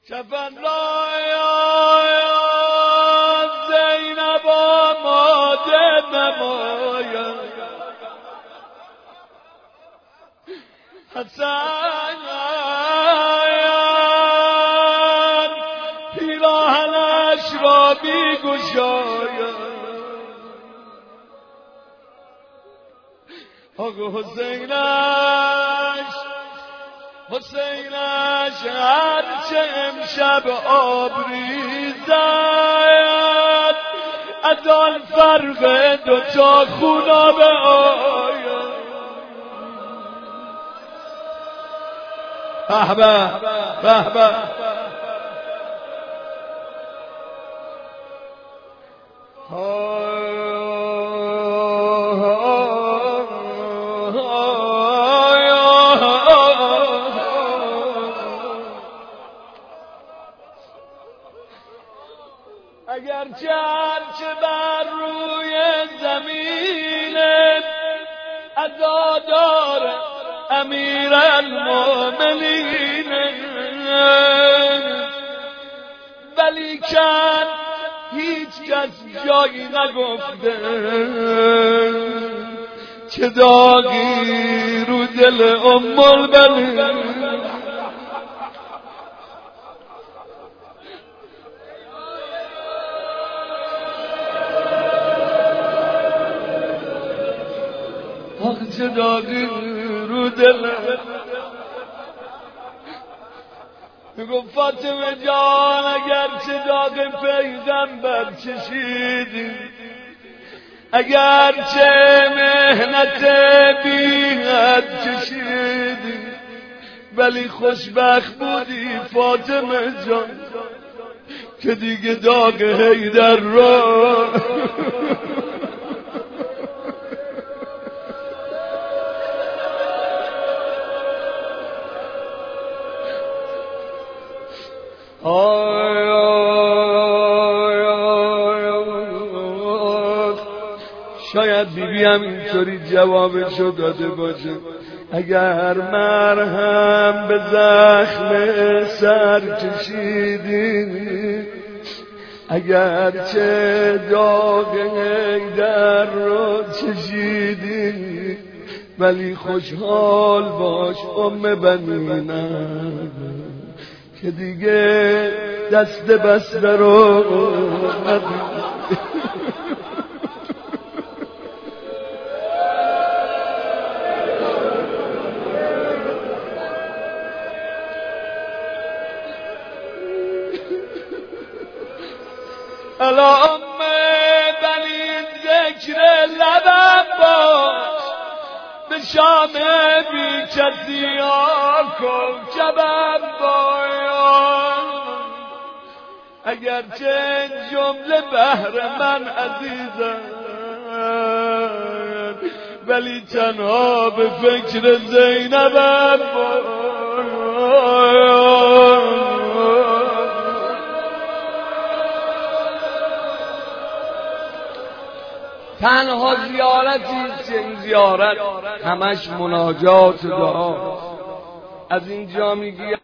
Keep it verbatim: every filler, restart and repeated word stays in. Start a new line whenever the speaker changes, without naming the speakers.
کفن را یاد زینب آماده نماید حسن پیراهنش را بیگشاید آقا حسینش حسینش هرچه امشب آبریزد از آن فرق دوتا خونابه آید به به به به اگر چرچه بر روی زمین عزادار امیر المؤمنین ولیکن هیچ کس جایی نگفته چه داغی رو دل ام البنین چه داغی رو دل میگم فاطمه جان اگر چه داغ پیغمبر چشیدی اگر چه مهنت بی حد چشیدی ولی خوشبخت بودی فاطمه جان که دیگه داغ حیدر را آی آی آی شاید بیبی هم اینطوری جوابشو داده باشه اگر مرهم به زخم سر کشیدی اگر چه داغ حیدر رو چشیدی ولی خوشحال باش ام بنینم که دیگه دست بسته رو ندید الان بنید ذکر لبم باش به شام بی کسی ها کن جبم باید اگرچه جمله بهر من عزیزم ولی تنها به فکر زینبم باید تنها زیارتی این زیارت همش مناجات دعا از اینجا میگی